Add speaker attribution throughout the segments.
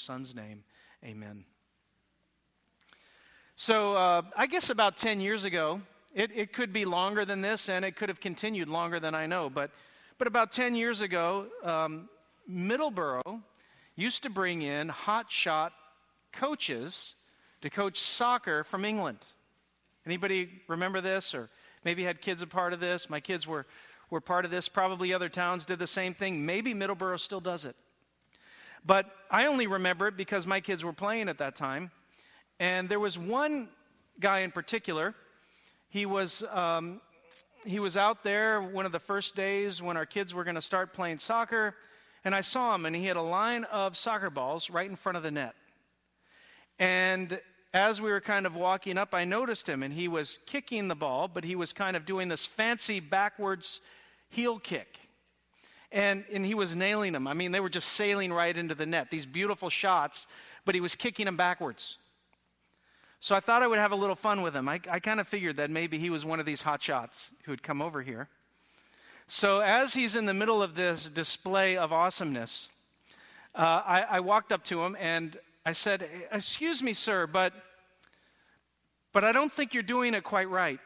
Speaker 1: Son's name, amen. So I guess about 10 years ago, it could be longer than this, and it could have continued longer than I know, but about 10 years ago, Middleborough used to bring in hotshot coaches to coach soccer from England. Anybody remember this, or maybe had kids a part of this? My kids were part of this. Probably other towns did the same thing. Maybe Middleborough still does it. But I only remember it because my kids were playing at that time. And there was one guy in particular. He was out there one of the first days when our kids were going to start playing soccer. And I saw him, and he had a line of soccer balls right in front of the net. And as we were kind of walking up, I noticed him, and he was kicking the ball, but he was kind of doing this fancy backwards heel kick. And he was nailing them. I mean, they were just sailing right into the net, these beautiful shots, but he was kicking them backwards. So I thought I would have a little fun with him. I kind of figured that maybe he was one of these hot shots who would come over here. So as he's in the middle of this display of awesomeness, I walked up to him and I said, "Excuse me, sir, but I don't think you're doing it quite right.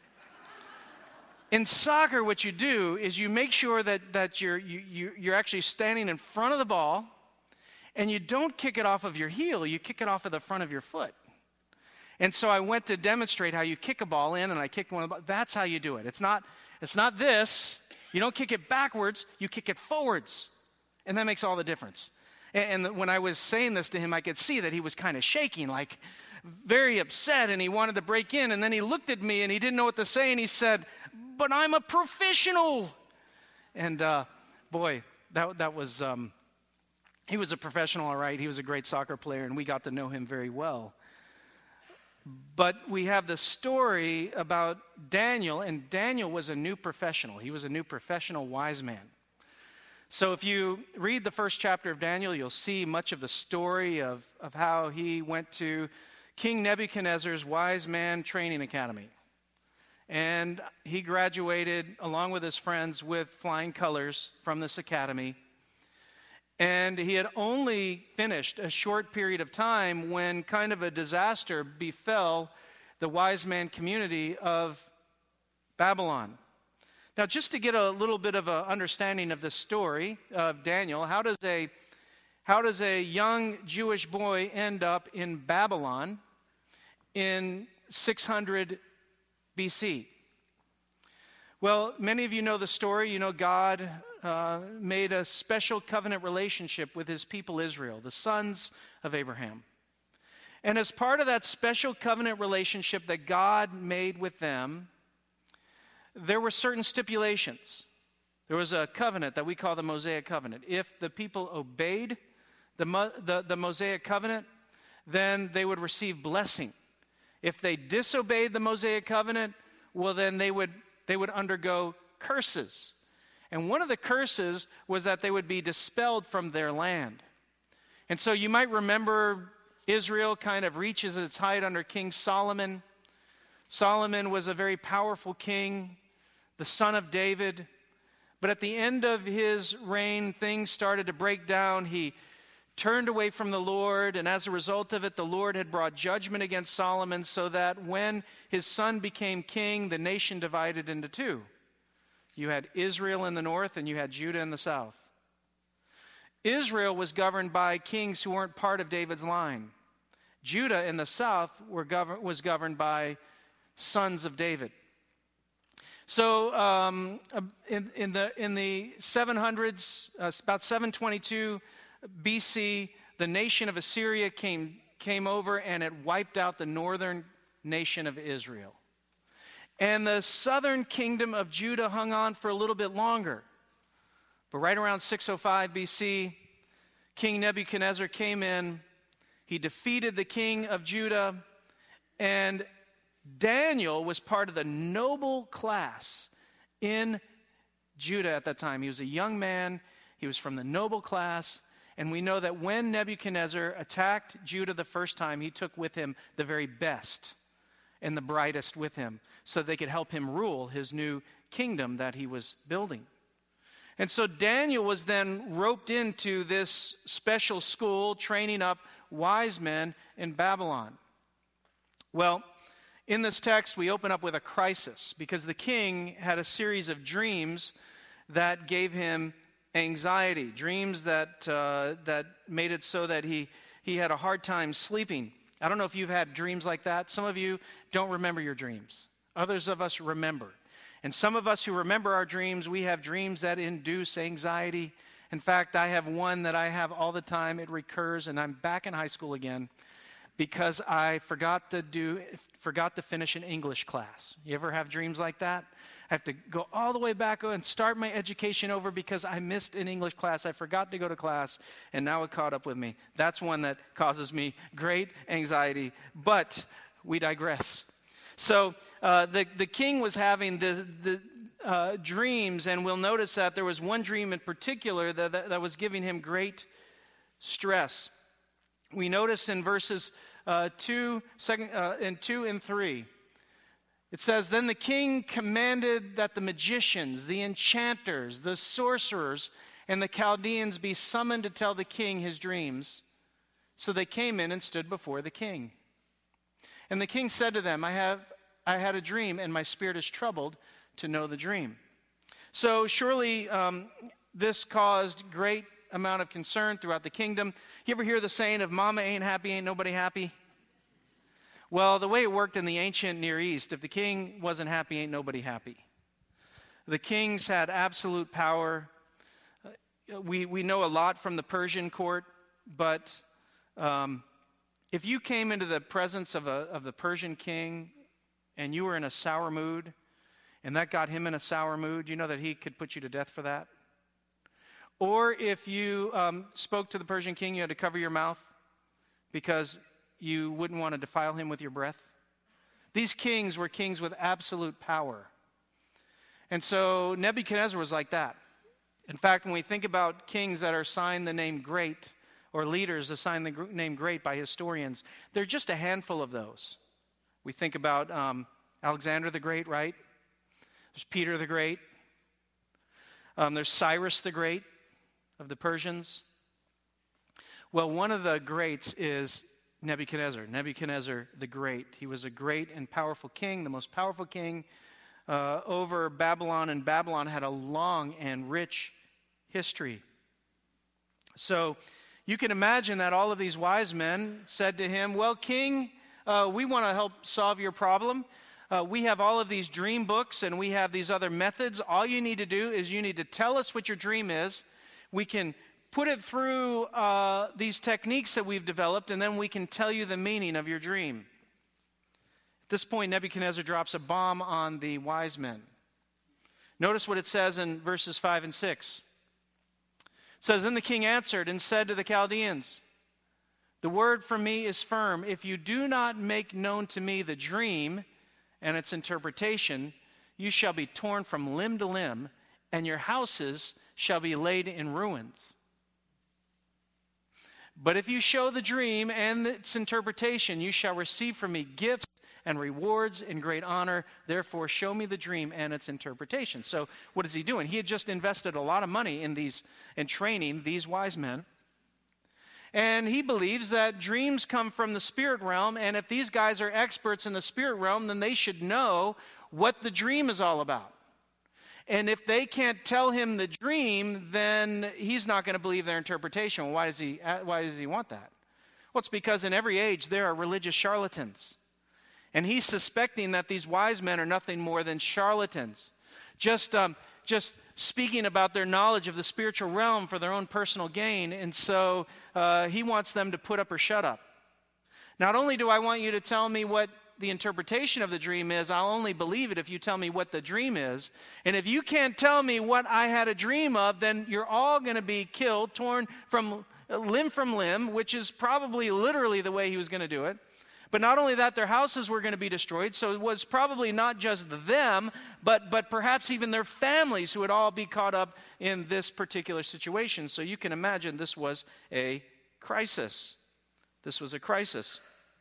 Speaker 1: In soccer, what you do is you make sure that you're actually standing in front of the ball, and you don't kick it off of your heel, you kick it off of the front of your foot." And so I went to demonstrate how you kick a ball in, and I kicked one of the balls. That's how you do it. It's not this. You don't kick it backwards, you kick it forwards. And that makes all the difference. And when I was saying this to him, I could see that he was kind of shaking, like very upset, and he wanted to break in. And then he looked at me, and he didn't know what to say, and he said, "But I'm a professional." And boy, that was, he was a professional, all right. He was a great soccer player, and we got to know him very well. But we have the story about Daniel, and Daniel was a new professional. He was a new professional wise man. So if you read the first chapter of Daniel, you'll see much of the story of how he went to King Nebuchadnezzar's wise man training academy. And he graduated, along with his friends, with flying colors from this academy. And he had only finished a short period of time when kind of a disaster befell the wise man community of Babylon. Now, just to get a little bit of an understanding of the story of Daniel, how does a young Jewish boy end up in Babylon in 600 BC? Well, many of you know the story. You know God made a special covenant relationship with his people Israel, the sons of Abraham. And as part of that special covenant relationship that God made with them, there were certain stipulations. There was a covenant that we call the Mosaic covenant. If the people obeyed the Mosaic covenant, then they would receive blessing. If they disobeyed the Mosaic covenant, well, then they would undergo curses. And one of the curses was that they would be dispelled from their land. And so you might remember Israel kind of reaches its height under King Solomon. Solomon was a very powerful king, the son of David. But at the end of his reign, things started to break down. He turned away from the Lord, and as a result of it, the Lord had brought judgment against Solomon, so that when his son became king, the nation divided into two. You had Israel in the north, and you had Judah in the south. Israel was governed by kings who weren't part of David's line. Judah in the south was governed by sons of David. So in the 700s, about 722 BC, the nation of Assyria came over, and it wiped out the northern nation of Israel. And the southern kingdom of Judah hung on for a little bit longer. But right around 605 BC, King Nebuchadnezzar came in. He defeated the king of Judah, and Daniel was part of the noble class in Judah at that time. He was a young man. He was from the noble class. And we know that when Nebuchadnezzar attacked Judah the first time, he took with him the very best and the brightest with him so they could help him rule his new kingdom that he was building. And so Daniel was then roped into this special school training up wise men in Babylon. Well, in this text, we open up with a crisis because the king had a series of dreams that gave him anxiety, dreams that made it so that he had a hard time sleeping. I don't know if you've had dreams like that. Some of you don't remember your dreams. Others of us remember. And some of us who remember our dreams, we have dreams that induce anxiety. In fact, I have one that I have all the time. It recurs, and I'm back in high school again because I forgot to finish an English class. You ever have dreams like that? I have to go all the way back and start my education over because I missed an English class. I forgot to go to class, and now it caught up with me. That's one that causes me great anxiety, but we digress. So the king was having the dreams, and we'll notice that there was one dream in particular that was giving him great stress. We notice in verses 2 and 3, it says, "Then the king commanded that the magicians, the enchanters, the sorcerers, and the Chaldeans be summoned to tell the king his dreams. So they came in and stood before the king. And the king said to them, I had a dream, and my spirit is troubled to know the dream." So surely this caused great amount of concern throughout the kingdom. You ever hear the saying, if mama ain't happy, ain't nobody happy? Well, the way it worked in the ancient Near East, if the king wasn't happy, ain't nobody happy. The kings had absolute power. We know a lot from the Persian court, but if you came into the presence of the Persian king and you were in a sour mood, and that got him in a sour mood, you know that he could put you to death for that? Or if you spoke to the Persian king, you had to cover your mouth because you wouldn't want to defile him with your breath. These kings were kings with absolute power. And so Nebuchadnezzar was like that. In fact, when we think about kings that are assigned the name great, or leaders assigned the name great by historians, there are just a handful of those. We think about Alexander the Great, right? There's Peter the Great. There's Cyrus the Great of the Persians. Well, one of the greats is Nebuchadnezzar the Great. He was a great and powerful king, the most powerful king over Babylon, and Babylon had a long and rich history. So you can imagine that all of these wise men said to him, well, king, we want to help solve your problem. We have all of these dream books and we have these other methods. All you need to do is you need to tell us what your dream is. We can put it through these techniques that we've developed, and then we can tell you the meaning of your dream. At this point, Nebuchadnezzar drops a bomb on the wise men. Notice what it says in verses 5 and 6. It says, "Then the king answered and said to the Chaldeans, the word from me is firm. If you do not make known to me the dream and its interpretation, you shall be torn from limb to limb, and your houses shall be laid in ruins. But if you show the dream and its interpretation, you shall receive from me gifts and rewards in great honor. Therefore, show me the dream and its interpretation." So what is he doing? He had just invested a lot of money in training these wise men. And he believes that dreams come from the spirit realm, and if these guys are experts in the spirit realm, then they should know what the dream is all about. And if they can't tell him the dream, then he's not going to believe their interpretation. Why does he want that? Well, it's because in every age there are religious charlatans. And he's suspecting that these wise men are nothing more than charlatans, just speaking about their knowledge of the spiritual realm for their own personal gain. And so he wants them to put up or shut up. Not only do I want you to tell me what the interpretation of the dream is, I'll only believe it if you tell me what the dream is. And if you can't tell me what I had a dream of, then you're all going to be killed, torn from limb, which is probably literally the way he was going to do it. But not only that, their houses were going to be destroyed, so it was probably not just them, but perhaps even their families who would all be caught up in this particular situation. So you can imagine this was a crisis. This was a crisis.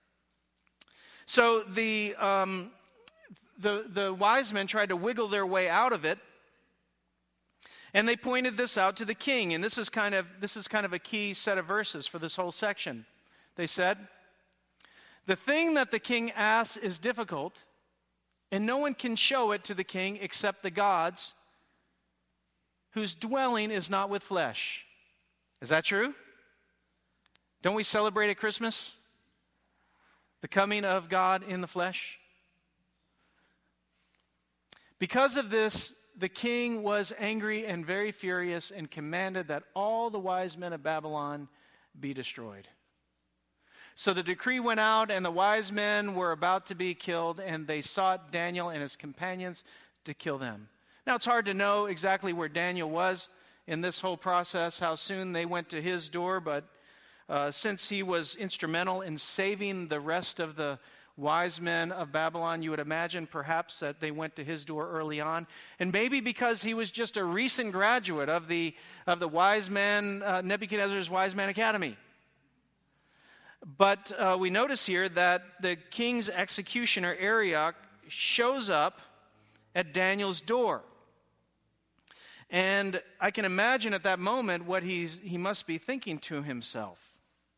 Speaker 1: So the wise men tried to wiggle their way out of it. And they pointed this out to the king. And this is kind of a key set of verses for this whole section. They said, "The thing that the king asks is difficult, and no one can show it to the king except the gods, whose dwelling is not with flesh." Is that true? Don't we celebrate at Christmas the coming of God in the flesh? Because of this, the king was angry and very furious and commanded that all the wise men of Babylon be destroyed. So the decree went out, and the wise men were about to be killed, and they sought Daniel and his companions to kill them. Now, it's hard to know exactly where Daniel was in this whole process, how soon they went to his door, but since he was instrumental in saving the rest of the wise men of Babylon, you would imagine perhaps that they went to his door early on. And maybe because he was just a recent graduate of the wise men, Nebuchadnezzar's Wise Man Academy. But we notice here that the king's executioner, Arioch, shows up at Daniel's door. And I can imagine at that moment what he must be thinking to himself.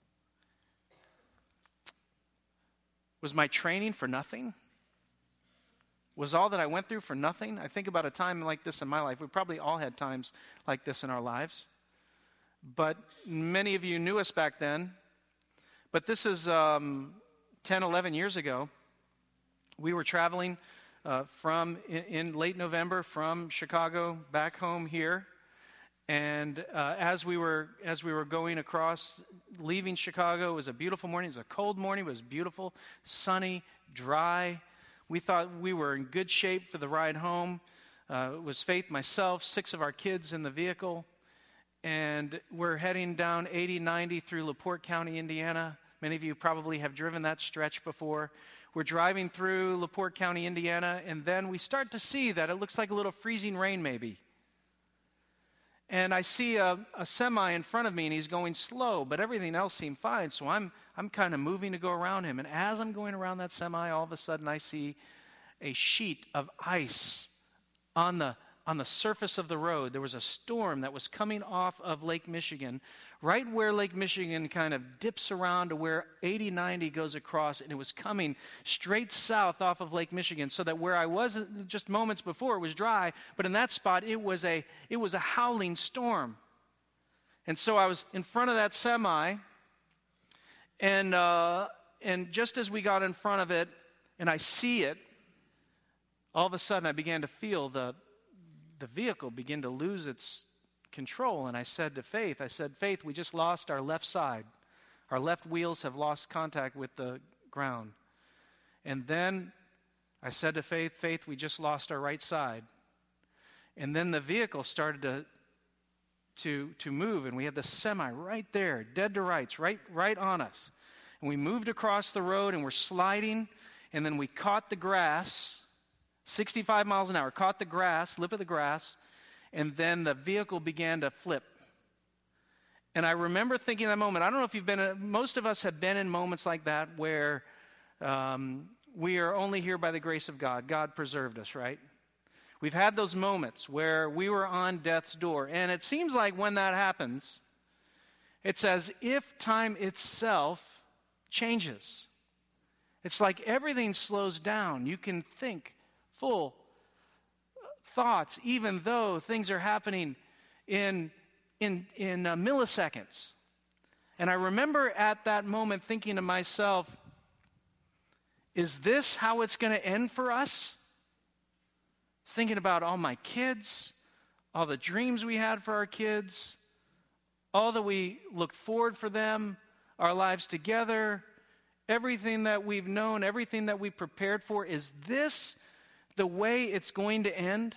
Speaker 1: Was my training for nothing? Was all that I went through for nothing? I think about a time like this in my life. We probably all had times like this in our lives. But many of you knew us back then. But this is 10, 11 years ago. We were traveling in late November from Chicago back home here. And as we were going across, leaving Chicago, it was a beautiful morning. It was a cold morning. It was beautiful, sunny, dry. We thought we were in good shape for the ride home. It was Faith, myself, 6 of our kids in the vehicle. And we're heading down 80-90 through LaPorte County, Indiana. Many of you probably have driven that stretch before. We're driving through LaPorte County, Indiana, and then we start to see that it looks like a little freezing rain maybe. And I see a semi in front of me, and he's going slow, but everything else seemed fine. So I'm kind of moving to go around him. And as I'm going around that semi, all of a sudden I see a sheet of ice on the surface of the road. There was a storm that was coming off of Lake Michigan, right where Lake Michigan kind of dips around to where 80-90 goes across, and it was coming straight south off of Lake Michigan, so that where I was just moments before it was dry, but in that spot it was a howling storm. And so I was in front of that semi, and just as we got in front of it and I see it, all of a sudden I began to feel the vehicle begin to lose its control. And I said to Faith, Faith, we just lost our left side. Our left wheels have lost contact with the ground. And then I said to Faith, Faith, we just lost our right side. And then the vehicle started to move, and we had the semi right there, dead to rights, right on us. And we moved across the road, and we're sliding, and then we caught the grass, 65 miles an hour, caught the grass, lip of the grass, and then the vehicle began to flip. And I remember thinking that moment, I don't know if you've been, most of us have been in moments like that where we are only here by the grace of God. God preserved us, right? We've had those moments where we were on death's door. And it seems like when that happens, it's as if time itself changes. It's like everything slows down. You can think full thoughts, even though things are happening in milliseconds. And I remember at that moment thinking to myself, is this how it's going to end for us? Thinking about all my kids, all the dreams we had for our kids, all that we looked forward for them, our lives together, everything that we've known, everything that we prepared for. Is this the way it's going to end?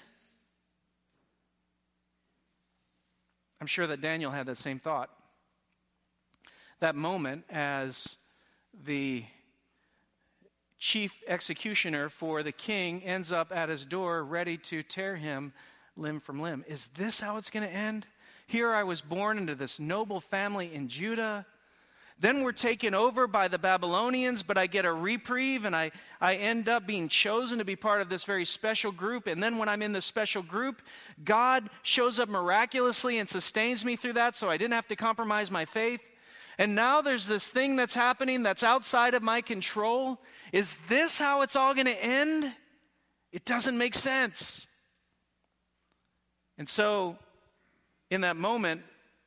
Speaker 1: I'm sure that Daniel had that same thought. That moment, as the chief executioner for the king ends up at his door ready to tear him limb from limb. Is this how it's going to end? Here I was born into this noble family in Judah. Then we're taken over by the Babylonians, but I get a reprieve, and I end up being chosen to be part of this very special group. And then when I'm in this special group, God shows up miraculously and sustains me through that, so I didn't have to compromise my faith. And now there's this thing that's happening that's outside of my control. Is this how it's all going to end? It doesn't make sense. And so, in that moment,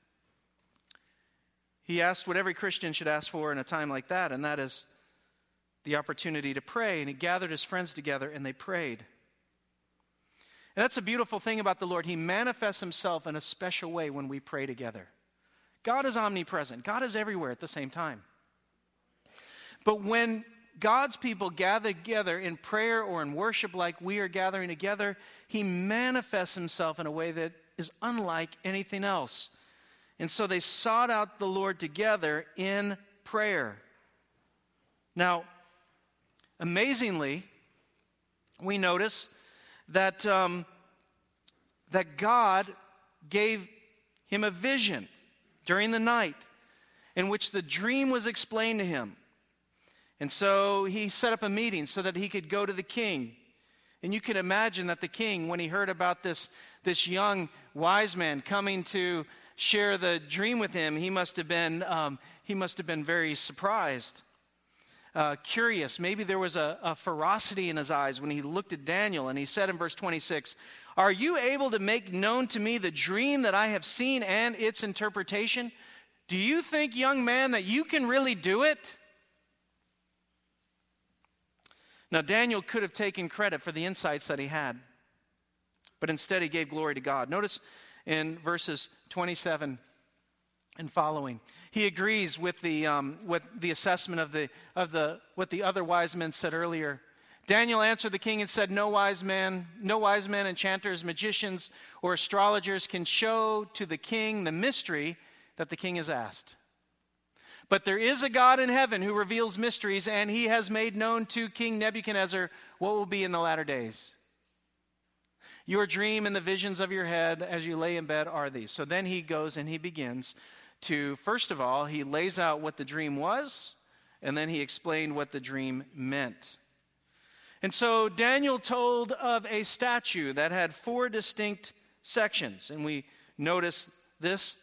Speaker 1: he asked what every Christian should ask for in a time like that, and that is the opportunity to pray. And he gathered his friends together, and they prayed. And that's a beautiful thing about the Lord. He manifests himself in a special way when we pray together. God is omnipresent. God is everywhere at the same time. But when God's people gather together in prayer or in worship like we are gathering together, he manifests himself in a way that is unlike anything else. And so they sought out the Lord together in prayer. Now, amazingly, we notice that, that God gave him a vision during the night in which the dream was explained to him. And so he set up a meeting so that he could go to the king. And you can imagine that the king, when he heard about this young wise man coming to share the dream with him, he must have been very surprised, curious. Maybe there was a ferocity in his eyes when he looked at Daniel. And he said in verse 26, "Are you able to make known to me the dream that I have seen and its interpretation? Do you think, young man, that you can really do it?" Now, Daniel could have taken credit for the insights that he had, but instead he gave glory to God. Notice in verses 27 and following, he agrees with the assessment of what the other wise men said earlier. Daniel answered the king and said, no wise men, enchanters, magicians, or astrologers can show to the king the mystery that the king has asked. But there is a God in heaven who reveals mysteries, and he has made known to King Nebuchadnezzar what will be in the latter days. Your dream and the visions of your head as you lay in bed are these. So then he goes and he begins to, first of all, he lays out what the dream was, and then he explained what the dream meant. And so Daniel told of a statue that had 4 distinct sections, and we notice this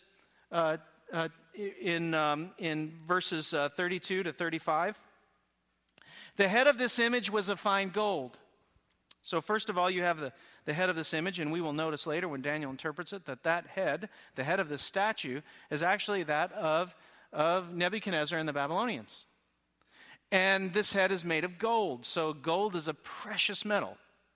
Speaker 1: in verses 32 to 35. The head of this image was of fine gold. So first of all, you have the head of this image, and we will notice later when Daniel interprets it that head, the head of this statue, is actually that of Nebuchadnezzar and the Babylonians. And this head is made of gold. So gold is a precious metal.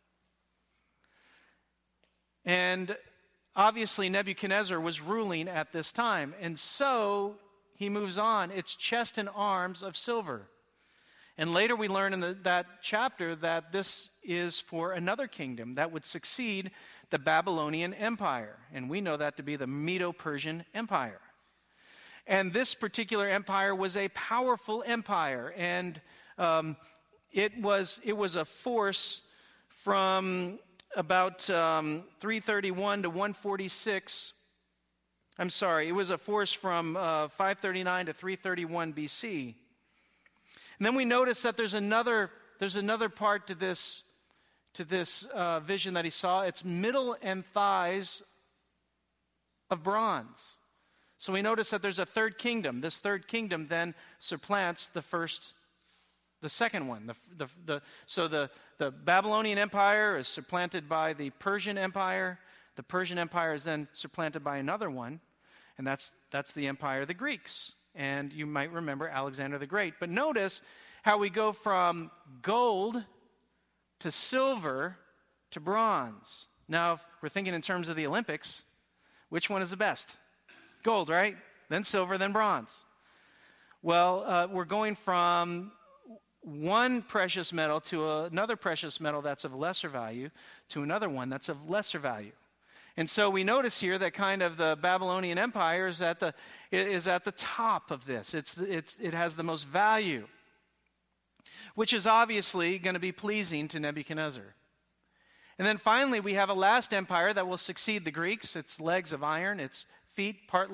Speaker 1: And obviously Nebuchadnezzar was ruling at this time. And so he moves on. It's chest and arms of silver. And later we learn in that chapter that this is for another kingdom that would succeed the Babylonian Empire. And we know that to be the Medo-Persian Empire. And this particular empire was a powerful empire. And it was a force from about 331 to 146. I'm sorry, it was a force from 539 to 331 BC. And then we notice that there's another part to this vision that he saw. It's middle and thighs of bronze. So we notice that there's a third kingdom. This third kingdom then supplants the second one. So the Babylonian Empire is supplanted by the Persian Empire. The Persian Empire is then supplanted by another one, and that's the empire of the Greeks. And you might remember Alexander the Great. But notice how we go from gold to silver to bronze. Now, if we're thinking in terms of the Olympics, which one is the best? Gold, right? Then silver, then bronze. Well, we're going from one precious metal to another precious metal that's of lesser value to another one that's of lesser value. And so we notice here that kind of the Babylonian Empire is at the top of this. It has the most value, which is obviously going to be pleasing to Nebuchadnezzar. And then finally, we have a last empire that will succeed the Greeks. Its legs of iron, its feet partly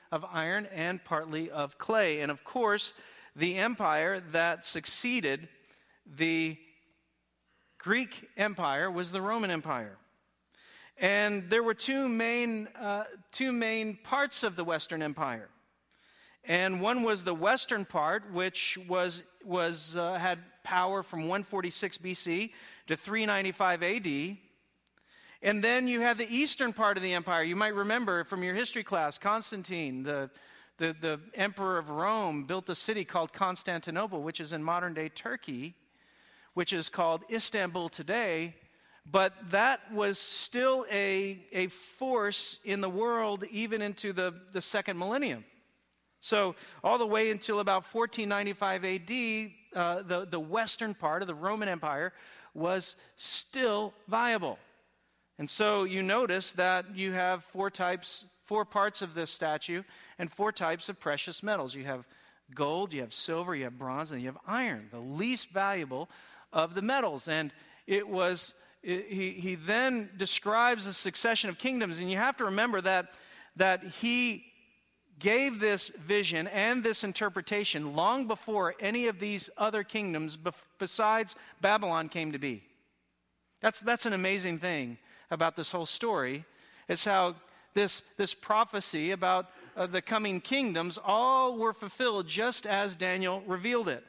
Speaker 1: of iron and partly of clay. And of course, the empire that succeeded the Greek Empire was the Roman Empire. And there were two main parts of the Western Empire. And one was the western part, which had power from 146 BC to 395 AD. And then you have the eastern part of the empire. You might remember from your history class, Constantine, the emperor of Rome, built a city called Constantinople, which is in modern-day Turkey, which is called Istanbul today. But that was still a force in the world even into the second millennium. So all the way until about 1495 AD, the western part of the Roman Empire was still viable. And so you notice that you have four parts of this statue and four types of precious metals. You have gold, you have silver, you have bronze, and you have iron, the least valuable of the metals. And he then describes a succession of kingdoms, and you have to remember that he gave this vision and this interpretation long before any of these other kingdoms besides Babylon came to be. That's an amazing thing about this whole story. It's how this prophecy about the coming kingdoms all were fulfilled just as Daniel revealed it.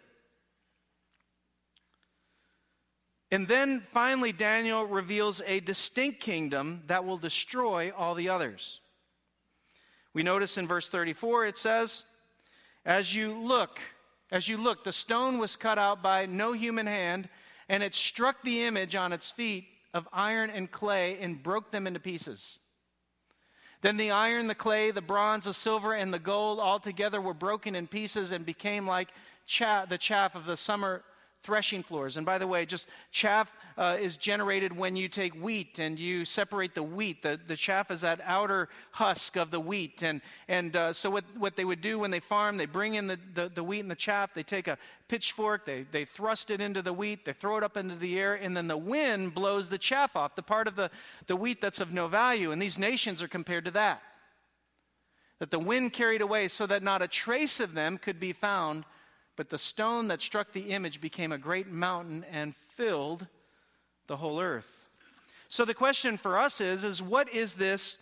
Speaker 1: And then finally Daniel reveals a distinct kingdom that will destroy all the others. We notice in verse 34 it says, As you look, the stone was cut out by no human hand, and it struck the image on its feet of iron and clay and broke them into pieces. Then the iron, the clay, the bronze, the silver, and the gold all together were broken in pieces and became like the chaff of the summer threshing floors. And by the way, just chaff is generated when you take wheat and you separate the wheat. The chaff is that outer husk of the wheat. And so what they would do when they farm, they bring in the wheat and the chaff. They take a pitchfork, they thrust it into the wheat, they throw it up into the air, and then the wind blows the chaff off, the part of the wheat that's of no value. And these nations are compared to that the wind carried away so that not a trace of them could be found. But the stone that struck the image became a great mountain and filled the whole earth. So the question for us is what is this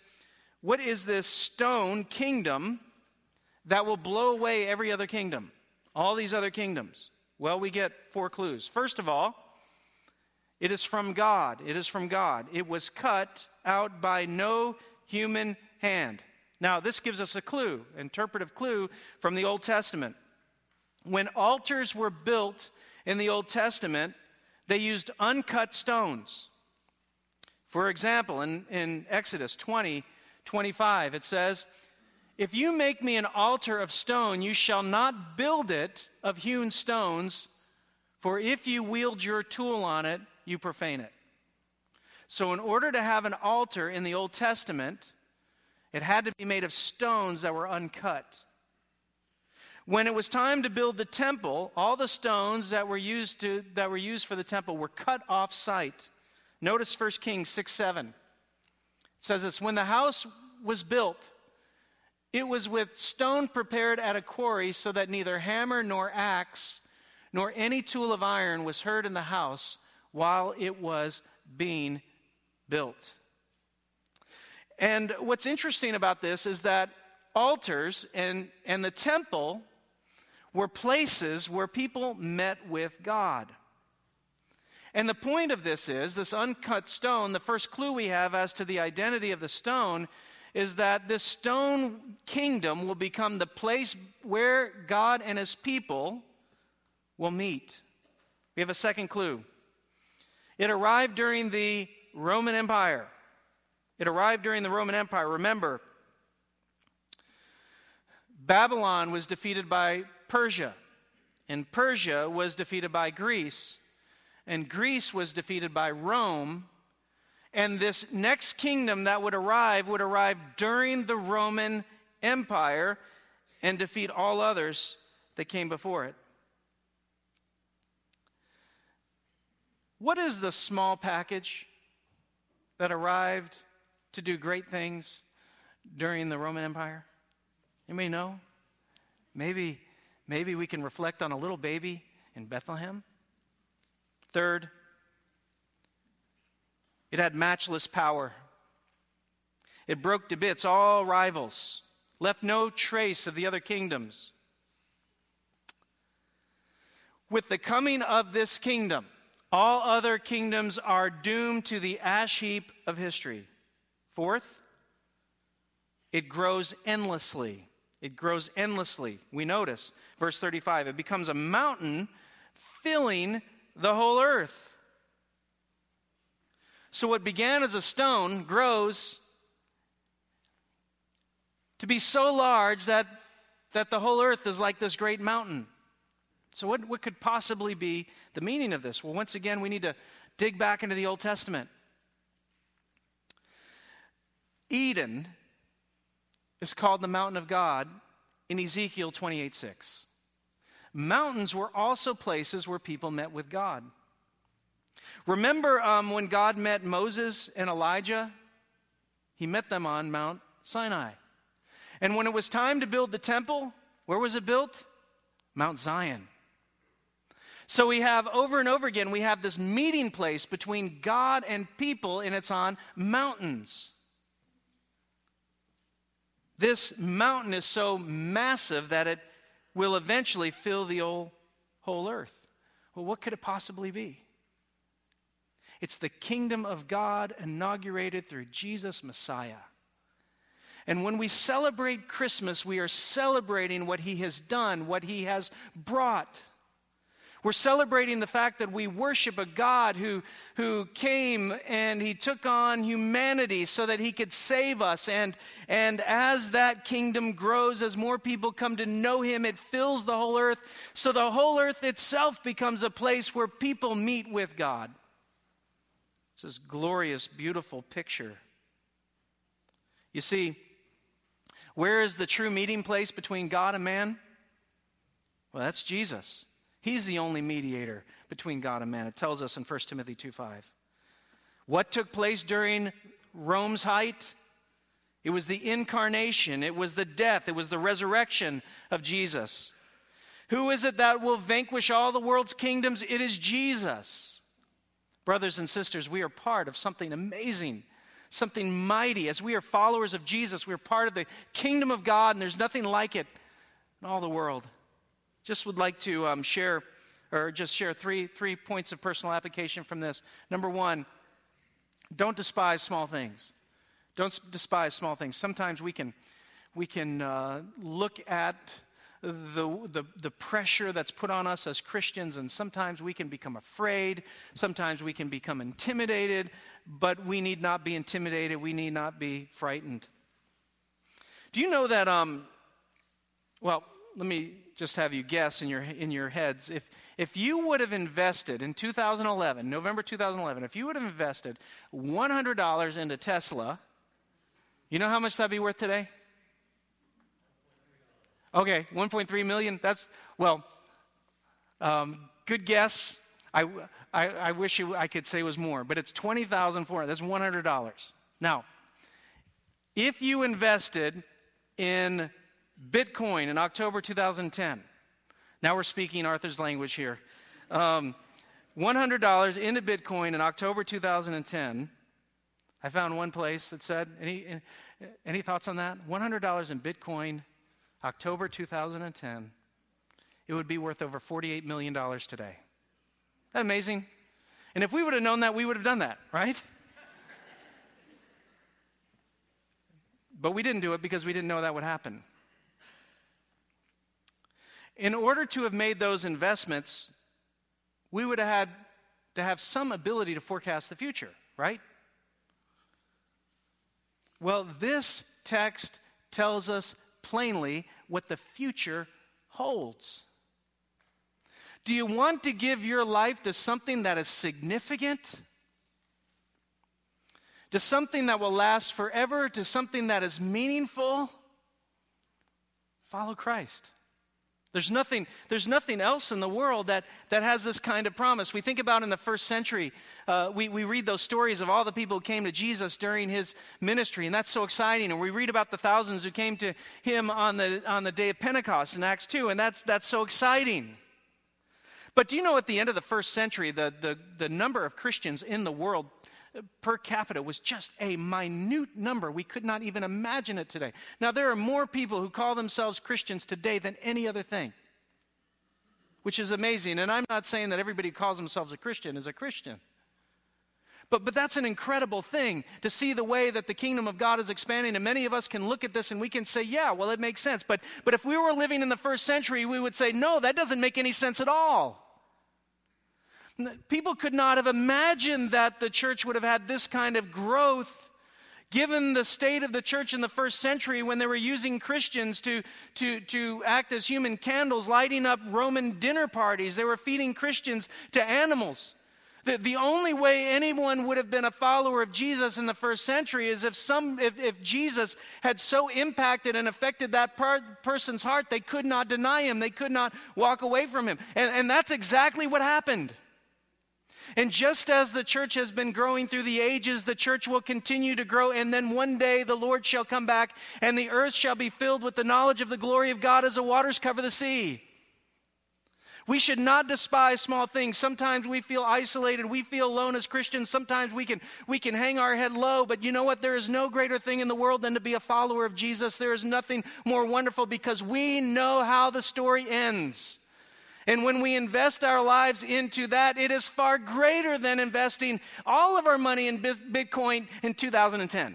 Speaker 1: stone kingdom that will blow away every other kingdom? All these other kingdoms. Well, we get four clues. First of all, it is from God. It is from God. It was cut out by no human hand. Now, this gives us a clue, interpretive clue from the Old Testament. When altars were built in the Old Testament, they used uncut stones. For example, in Exodus 20:25, it says, If you make me an altar of stone, you shall not build it of hewn stones, for if you wield your tool on it, you profane it. So in order to have an altar in the Old Testament, it had to be made of stones that were uncut. When it was time to build the temple, all the stones that were used for the temple were cut off site. Notice 1 Kings 6:7. It says this, When the house was built, it was with stone prepared at a quarry, so that neither hammer nor axe nor any tool of iron was heard in the house while it was being built. And what's interesting about this is that altars and the temple were places where people met with God. And the point of this uncut stone, the first clue we have as to the identity of the stone is that this stone kingdom will become the place where God and his people will meet. We have a second clue. It arrived during the Roman Empire. Remember, Babylon was defeated by Persia, and Persia was defeated by Greece, and Greece was defeated by Rome, and this next kingdom that would arrive during the Roman Empire and defeat all others that came before it. What is the small package that arrived to do great things during the Roman Empire? Anybody know? Maybe we can reflect on a little baby in Bethlehem. Third, it had matchless power. It broke to bits all rivals, left no trace of the other kingdoms. With the coming of this kingdom, all other kingdoms are doomed to the ash heap of history. Fourth, it grows endlessly. It grows endlessly. We notice, verse 35, it becomes a mountain filling the whole earth. So what began as a stone grows to be so large that the whole earth is like this great mountain. So what could possibly be the meaning of this? Well, once again, we need to dig back into the Old Testament. Eden is called the mountain of God in Ezekiel 28:6. Mountains were also places where people met with God. Remember when God met Moses and Elijah? He met them on Mount Sinai. And when it was time to build the temple, where was it built? Mount Zion. So we have, over and over again, we have this meeting place between God and people, and it's on mountains. This mountain is so massive that it will eventually fill the whole earth. Well, what could it possibly be? It's the kingdom of God inaugurated through Jesus Messiah. And when we celebrate Christmas, we are celebrating what he has done, what he has brought. We're celebrating the fact that we worship a God who came and he took on humanity so that he could save us. And as that kingdom grows, as more people come to know him, it fills the whole earth. So the whole earth itself becomes a place where people meet with God. This is a glorious, beautiful picture. You see, where is the true meeting place between God and man? Well, that's Jesus. He's the only mediator between God and man. It tells us in 1 Timothy 2:5. What took place during Rome's height? It was the incarnation. It was the death. It was the resurrection of Jesus. Who is it that will vanquish all the world's kingdoms? It is Jesus. Brothers and sisters, we are part of something amazing, something mighty. As we are followers of Jesus, we are part of the kingdom of God, and there's nothing like it in all the world. Just would like to share three points of personal application from this. Number one, don't despise small things. Don't despise small things. Sometimes we can look at the pressure that's put on us as Christians, and sometimes we can become afraid. Sometimes we can become intimidated, but we need not be intimidated. We need not be frightened. Do you know that? Well, let me just have you guess in your heads. If you would have invested in 2011, November 2011, if you would have invested $100 into Tesla, you know how much that'd be worth today? Okay, 1.3 million. That's, well, good guess. I wish I could say it was more, but it's $20,400. That's $100. Now, if you invested in Bitcoin in October 2010. Now we're speaking Arthur's language here. $100 into Bitcoin in October 2010. I found one place that said, any thoughts on that? $100 in Bitcoin, October 2010. It would be worth over $48 million today. Isn't that amazing? And if we would have known that, we would have done that, right? But we didn't do it because we didn't know that would happen. In order to have made those investments, we would have had to have some ability to forecast the future, right? Well, this text tells us plainly what the future holds. Do you want to give your life to something that is significant? To something that will last forever? To something that is meaningful? Follow Christ. There's nothing else in the world that has this kind of promise. We think about in the first century, we read those stories of all the people who came to Jesus during his ministry, and that's so exciting. And we read about the thousands who came to him on the day of Pentecost in Acts 2, and that's so exciting. But do you know at the end of the first century, the number of Christians in the world per capita was just a minute number. We could not even imagine it today. Now, there are more people who call themselves Christians today than any other thing, which is amazing. And I'm not saying that everybody who calls themselves a Christian is a Christian. But that's an incredible thing to see the way that the kingdom of God is expanding. And many of us can look at this and we can say, yeah, well, it makes sense. But if we were living in the first century, we would say, no, that doesn't make any sense at all. People could not have imagined that the church would have had this kind of growth given the state of the church in the first century when they were using Christians to act as human candles, lighting up Roman dinner parties. They were feeding Christians to animals. The only way anyone would have been a follower of Jesus in the first century is if Jesus had so impacted and affected that person's heart, they could not deny him. They could not walk away from him. And that's exactly what happened. And just as the church has been growing through the ages, the church will continue to grow, and then one day the Lord shall come back, and the earth shall be filled with the knowledge of the glory of God as the waters cover the sea. We should not despise small things. Sometimes we feel isolated. We feel alone as Christians. Sometimes we can hang our head low. But you know what? There is no greater thing in the world than to be a follower of Jesus. There is nothing more wonderful because we know how the story ends. And when we invest our lives into that, it is far greater than investing all of our money in Bitcoin in 2010.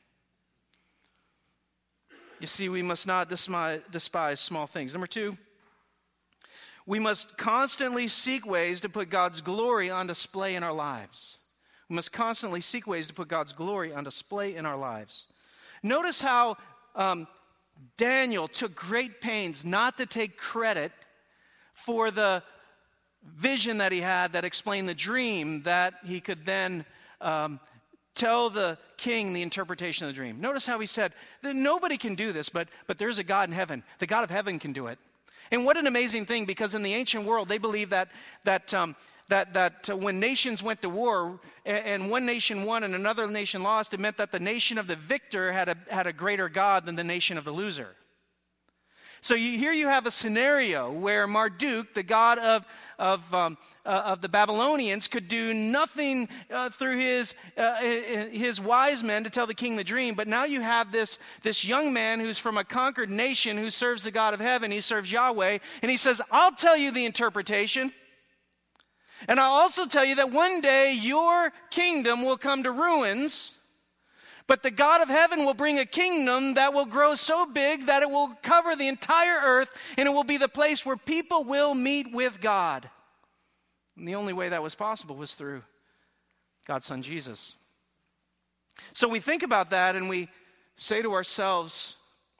Speaker 1: You see, we must not despise small things. Number 2, we must constantly seek ways to put God's glory on display in our lives. We must constantly seek ways to put God's glory on display in our lives. Notice how Daniel took great pains not to take credit for the vision that he had that explained the dream that he could then tell the king the interpretation of the dream. Notice how he said that nobody can do this, but there's a God in heaven. The God of heaven can do it. And what an amazing thing, because in the ancient world they believed that when nations went to war and one nation won and another nation lost, it meant that the nation of the victor had a greater God than the nation of the loser. So here you have a scenario where Marduk, the god of the Babylonians, could do nothing through his wise men to tell the king the dream. But now you have this young man who's from a conquered nation who serves the God of heaven. He serves Yahweh. And he says, I'll tell you the interpretation. And I'll also tell you that one day your kingdom will come to ruins. But the God of heaven will bring a kingdom that will grow so big that it will cover the entire earth, and it will be the place where people will meet with God. And the only way that was possible was through God's Son Jesus. So we think about that and we say to ourselves,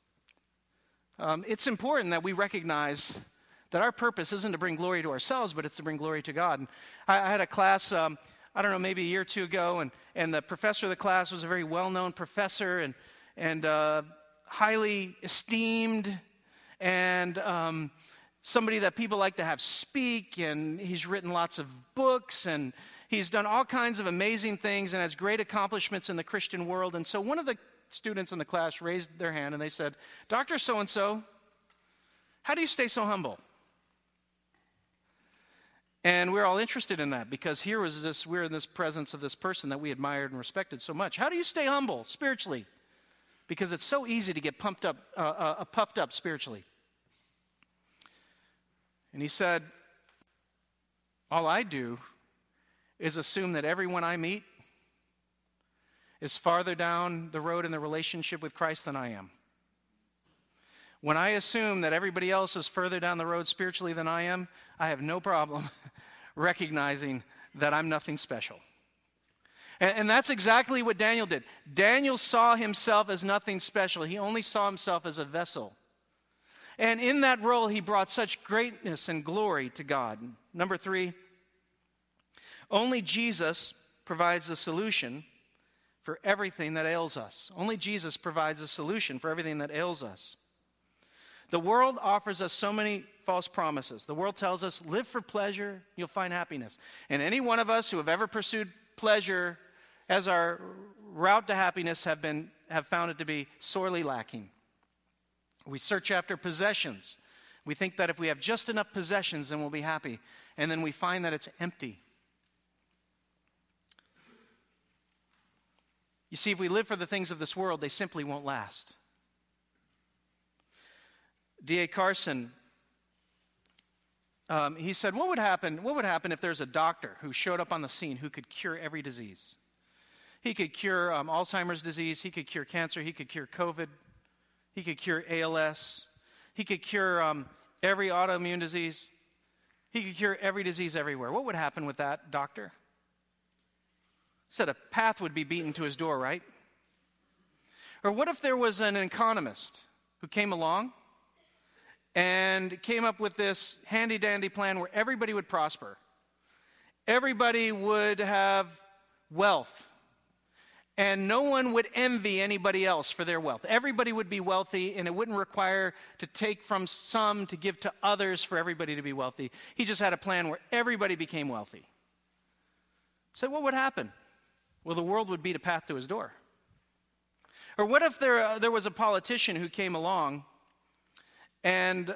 Speaker 1: it's important that we recognize that our purpose isn't to bring glory to ourselves, but it's to bring glory to God. And I had a class, I don't know, maybe a year or two ago, and the professor of the class was a very well-known professor and highly esteemed, and somebody that people like to have speak, and he's written lots of books, and he's done all kinds of amazing things and has great accomplishments in the Christian world. And so one of the students in the class raised their hand and they said, Dr. So-and-so, how do you stay so humble? And we're all interested in that because we're in this presence of this person that we admired and respected so much. How do you stay humble spiritually? Because it's so easy to get puffed up spiritually. And he said, all I do is assume that everyone I meet is farther down the road in the relationship with Christ than I am. When I assume that everybody else is further down the road spiritually than I am, I have no problem recognizing that I'm nothing special. And that's exactly what Daniel did. Daniel saw himself as nothing special. He only saw himself as a vessel. And in that role, he brought such greatness and glory to God. Number 3, only Jesus provides the solution for everything that ails us. Only Jesus provides a solution for everything that ails us. The world offers us so many false promises. The world tells us, live for pleasure, you'll find happiness. And any one of us who have ever pursued pleasure as our route to happiness have found it to be sorely lacking. We search after possessions. We think that if we have just enough possessions, then we'll be happy. And then we find that it's empty. You see, if we live for the things of this world, they simply won't last. D.A. Carson, he said, what would happen if there's a doctor who showed up on the scene who could cure every disease? He could cure Alzheimer's disease. He could cure cancer. He could cure COVID. He could cure ALS. He could cure every autoimmune disease. He could cure every disease everywhere. What would happen with that doctor? Said a path would be beaten to his door, right? Or what if there was an economist who came along and came up with this handy-dandy plan where everybody would prosper. Everybody would have wealth. And no one would envy anybody else for their wealth. Everybody would be wealthy, and it wouldn't require to take from some to give to others for everybody to be wealthy. He just had a plan where everybody became wealthy. So what would happen? Well, the world would beat a path to his door. Or what if there was a politician who came along and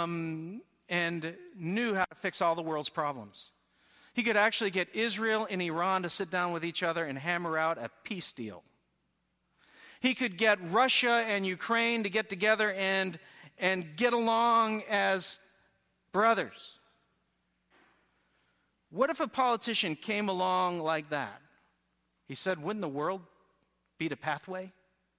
Speaker 1: knew how to fix all the world's problems? He could actually get Israel and Iran to sit down with each other and hammer out a peace deal. He could get Russia and Ukraine to get together and get along as brothers. What if a politician came along like that? He said, wouldn't the world beat a pathway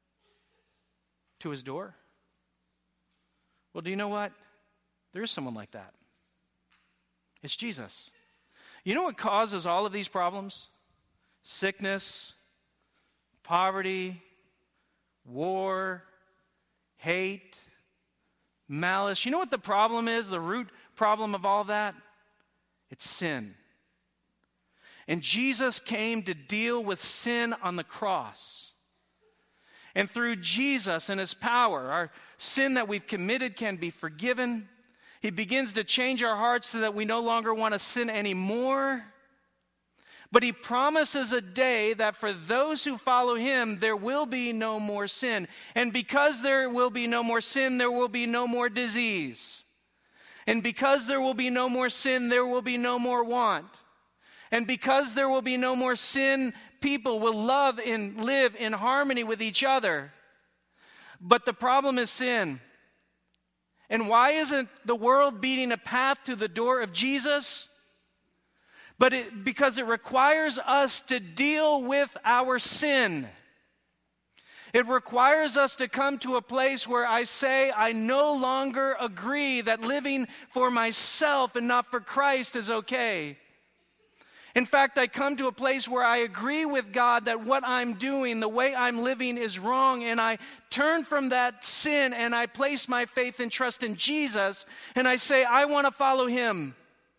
Speaker 1: to his door? Well, do you know what? There is someone like that. It's Jesus. You know what causes all of these problems? Sickness, poverty, war, hate, malice. You know what the problem is? The root problem of all that? It's sin. And Jesus came to deal with sin on the cross. And through Jesus and his power, our sin that we've committed can be forgiven. He begins to change our hearts so that we no longer want to sin anymore. But he promises a day that for those who follow him, there will be no more sin. And because there will be no more sin, there will be no more disease. And because there will be no more sin, there will be no more want. And because there will be no more sin, people will love and live in harmony with each other. But the problem is sin. And why isn't the world beating a path to the door of Jesus? Because it requires us to deal with our sin. It requires us to come to a place where I say, I no longer agree that living for myself and not for Christ is okay. In fact, I come to a place where I agree with God that what I'm doing, the way I'm living is wrong, and I turn from that sin and I place my faith and trust in Jesus, and I say, I want to follow him.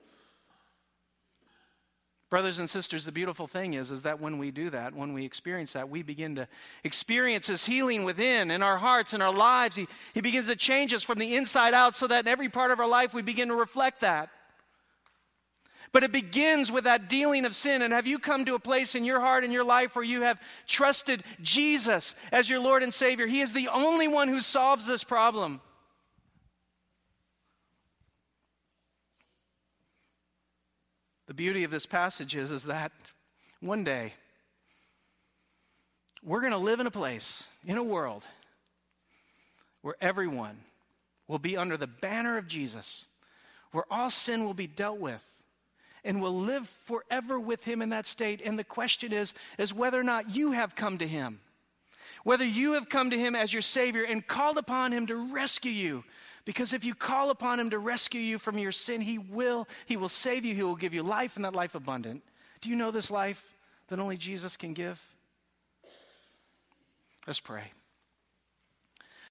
Speaker 1: Brothers and sisters, the beautiful thing is that when we do that, when we experience that, we begin to experience his healing within, in our hearts, in our lives. He begins to change us from the inside out so that in every part of our life we begin to reflect that. But it begins with that dealing of sin. And have you come to a place in your heart and your life where you have trusted Jesus as your Lord and Savior? He is the only one who solves this problem. The beauty of this passage is that one day we're going to live in a place, in a world, where everyone will be under the banner of Jesus, where all sin will be dealt with, and will live forever with him in that state. And the question is whether or not you have come to him. Whether you have come to him as your Savior and called upon him to rescue you. Because if you call upon him to rescue you from your sin, he will save you. He will give you life, and that life abundant. Do you know this life that only Jesus can give? Let's pray.